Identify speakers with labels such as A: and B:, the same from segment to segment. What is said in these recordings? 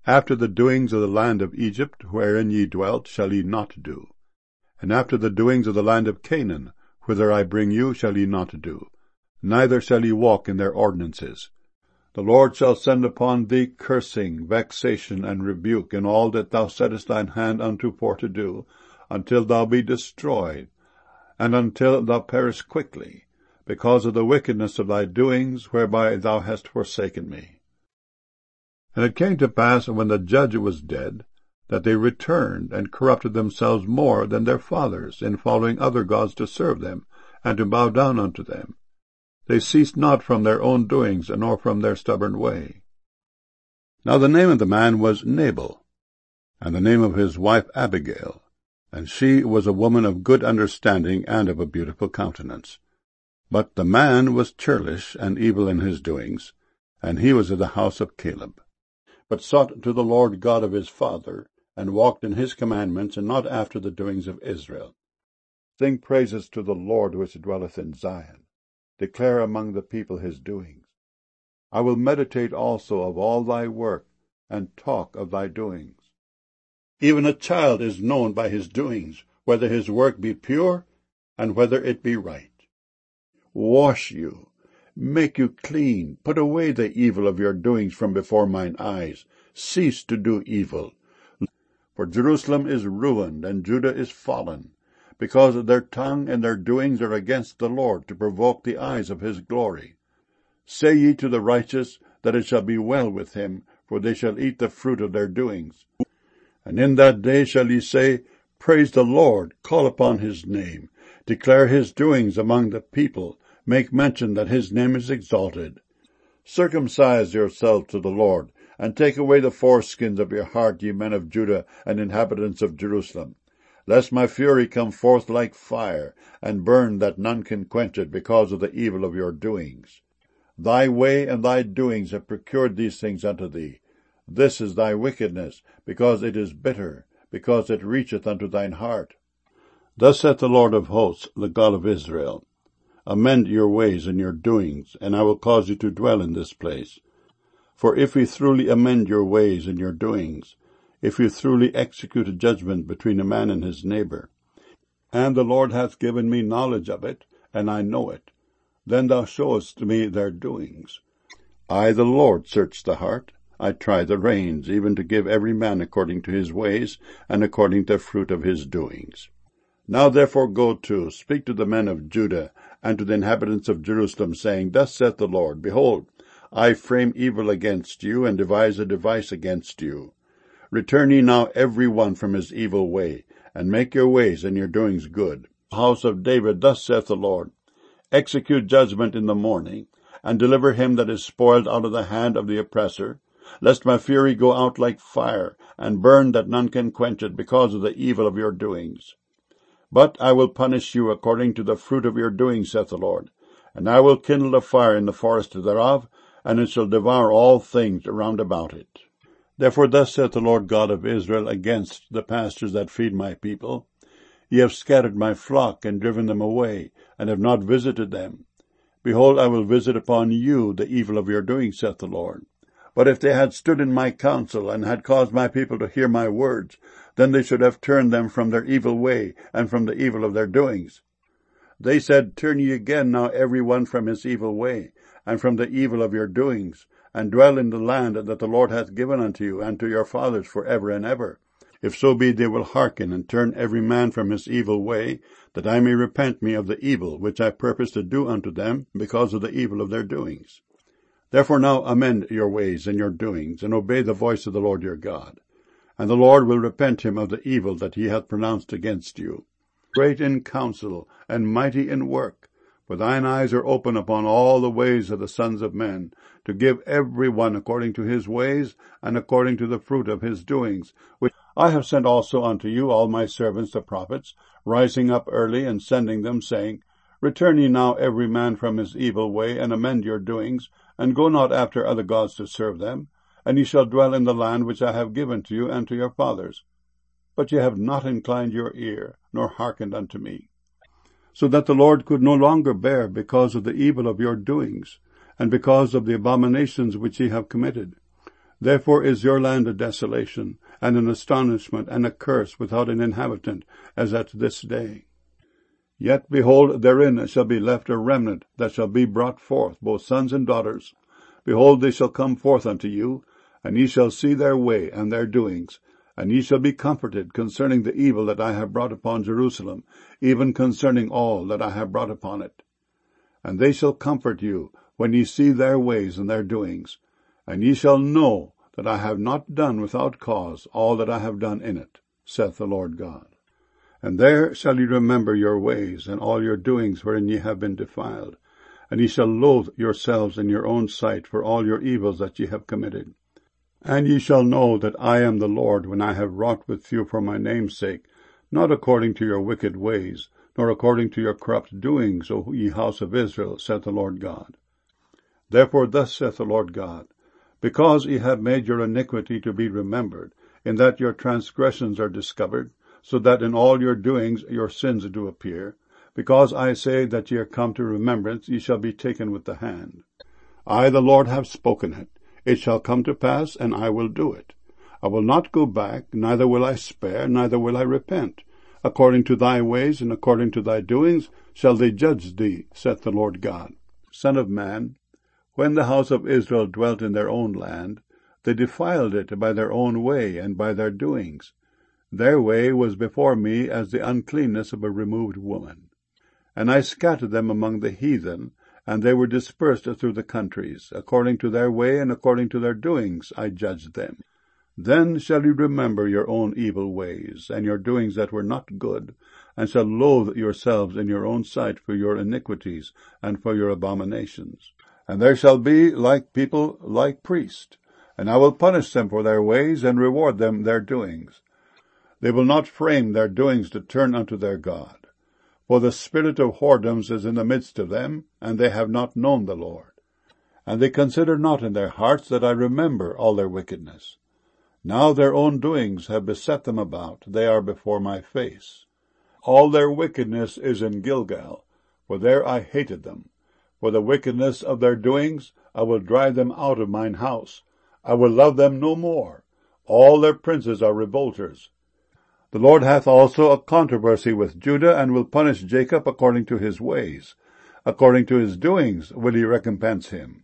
A: After the doings of the land of Egypt, wherein ye dwelt, shall ye not do. And after the doings of the land of Canaan, whither I bring you, shall ye not do. Neither shall ye walk in their ordinances. The Lord shall send upon thee cursing, vexation, and rebuke in all that thou settest thine hand unto for to do, until thou be destroyed, and until thou perish quickly, because of the wickedness of thy doings, whereby thou hast forsaken me. And it came to pass, when the judge was dead, that they returned and corrupted themselves more than their fathers, in following other gods to serve them, and to bow down unto them. They ceased not from their own doings, nor from their stubborn way. Now the name of the man was Nabal, and the name of his wife Abigail, and she was a woman of good understanding and of a beautiful countenance. But the man was churlish and evil in his doings, and he was of the house of Caleb, but sought to the Lord God of his father, and walked in his commandments, and not after the doings of Israel. Sing praises to the Lord which dwelleth in Zion. Declare among the people his doings. I will meditate also of all thy work, and talk of thy doings. Even a child is known by his doings, whether his work be pure, and whether it be right. Wash you, make you clean, put away the evil of your doings from before mine eyes. Cease to do evil. For Jerusalem is ruined, and Judah is fallen, because their tongue and their doings are against the Lord, to provoke the eyes of his glory. Say ye to the righteous, that it shall be well with him, for they shall eat the fruit of their doings. And in that day shall ye say, Praise the Lord, call upon his name, declare his doings among the people, make mention that his name is exalted. Circumcise yourselves to the Lord, and take away the foreskins of your heart, ye men of Judah and inhabitants of Jerusalem, lest my fury come forth like fire, and burn that none can quench it, because of the evil of your doings. Thy way and thy doings have procured these things unto thee. This is thy wickedness, because it is bitter, because it reacheth unto thine heart. Thus saith the Lord of hosts, the God of Israel, Amend your ways and your doings, and I will cause you to dwell in this place. For if ye truly amend your ways and your doings, if you truly execute a judgment between a man and his neighbor, and the Lord hath given me knowledge of it, and I know it, then thou showest me their doings. I, the Lord, search the heart, I try the reins, even to give every man according to his ways, and according to the fruit of his doings. Now therefore go to, speak to the men of Judah, and to the inhabitants of Jerusalem, saying, Thus saith the Lord, Behold, I frame evil against you, and devise a device against you. Return ye now every one from his evil way, and make your ways and your doings good. House of David, thus saith the Lord, Execute judgment in the morning, and deliver him that is spoiled out of the hand of the oppressor, lest my fury go out like fire, and burn that none can quench it, because of the evil of your doings. But I will punish you according to the fruit of your doings, saith the Lord, and I will kindle a fire in the forest thereof, and it shall devour all things round about it. Therefore thus saith the Lord God of Israel against the pastures that feed my people, Ye have scattered my flock, and driven them away, and have not visited them. Behold, I will visit upon you the evil of your doings, saith the Lord. But if they had stood in my counsel, and had caused my people to hear my words, then they should have turned them from their evil way, and from the evil of their doings. They said, Turn ye again now every one from his evil way, and from the evil of your doings, and dwell in the land that the Lord hath given unto you and to your fathers for ever and ever. If so be they will hearken, and turn every man from his evil way, that I may repent me of the evil which I purpose to do unto them, because of the evil of their doings. Therefore now amend your ways and your doings, and obey the voice of the Lord your God. And the Lord will repent him of the evil that he hath pronounced against you. Great in counsel, and mighty in work, for thine eyes are open upon all the ways of the sons of men, to give every one according to his ways, and according to the fruit of his doings, which I have sent also unto you all my servants the prophets, rising up early and sending them, saying, Return ye now every man from his evil way, and amend your doings, and go not after other gods to serve them, and ye shall dwell in the land which I have given to you and to your fathers. But ye have not inclined your ear, nor hearkened unto me. So that the Lord could no longer bear because of the evil of your doings, and because of the abominations which ye have committed. Therefore is your land a desolation, and an astonishment, and a curse without an inhabitant, as at this day. Yet, behold, therein shall be left a remnant that shall be brought forth, both sons and daughters. Behold, they shall come forth unto you, and ye shall see their way and their doings, and ye shall be comforted concerning the evil that I have brought upon Jerusalem, even concerning all that I have brought upon it. And they shall comfort you when ye see their ways and their doings, and ye shall know that I have not done without cause all that I have done in it, saith the Lord God. And there shall ye remember your ways and all your doings wherein ye have been defiled, and ye shall loathe yourselves in your own sight for all your evils that ye have committed. And ye shall know that I am the Lord, when I have wrought with you for my name's sake, not according to your wicked ways, nor according to your corrupt doings, O ye house of Israel, saith the Lord God. Therefore thus saith the Lord God, because ye have made your iniquity to be remembered, in that your transgressions are discovered, so that in all your doings your sins do appear, because I say that ye are come to remembrance, ye shall be taken with the hand. I, the Lord, have spoken it. It shall come to pass, and I will do it. I will not go back, neither will I spare, neither will I repent. According to thy ways and according to thy doings shall they judge thee, saith the Lord God. Son of man, when the house of Israel dwelt in their own land, they defiled it by their own way and by their doings. Their way was before me as the uncleanness of a removed woman. And I scattered them among the heathen, and they were dispersed through the countries. According to their way and according to their doings I judged them. Then shall you remember your own evil ways, and your doings that were not good, and shall loathe yourselves in your own sight for your iniquities and for your abominations. And there shall be like people, like priests, and I will punish them for their ways, and reward them their doings. They will not frame their doings to turn unto their God. For the spirit of whoredoms is in the midst of them, and they have not known the Lord. And they consider not in their hearts that I remember all their wickedness. Now their own doings have beset them about, they are before my face. All their wickedness is in Gilgal, for there I hated them. For the wickedness of their doings I will drive them out of mine house. I will love them no more. All their princes are revolters. The Lord hath also a controversy with Judah, and will punish Jacob according to his ways. According to his doings will he recompense him.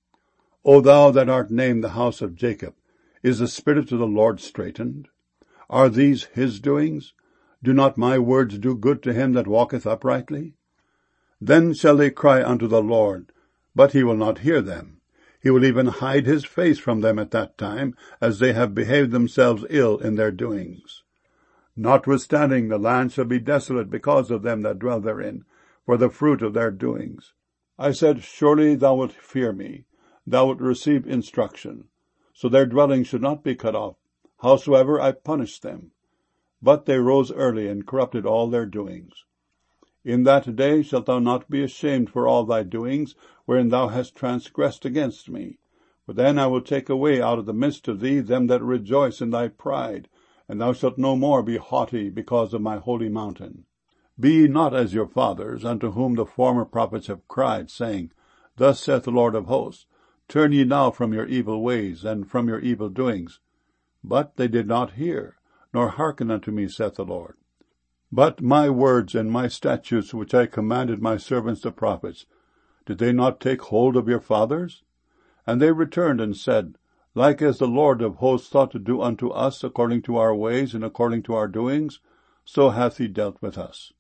A: O thou that art named the house of Jacob, is the spirit of the Lord straitened? Are these his doings? Do not my words do good to him that walketh uprightly? Then shall they cry unto the Lord, but he will not hear them. He will even hide his face from them at that time, as they have behaved themselves ill in their doings. Notwithstanding the land shall be desolate because of them that dwell therein, for the fruit of their doings. I said, surely thou wilt fear me, thou wilt receive instruction, so their dwelling should not be cut off. Howsoever I punished them. But they rose early, and corrupted all their doings. In that day shalt thou not be ashamed for all thy doings, wherein thou hast transgressed against me. For then I will take away out of the midst of thee them that rejoice in thy pride, and thou shalt no more be haughty because of my holy mountain. Be ye not as your fathers, unto whom the former prophets have cried, saying, Thus saith the Lord of hosts, Turn ye now from your evil ways, and from your evil doings. But they did not hear, nor hearken unto me, saith the Lord. But my words and my statutes, which I commanded my servants the prophets, did they not take hold of your fathers? And they returned and said, Like as the Lord of hosts thought to do unto us according to our ways and according to our doings, so hath he dealt with us.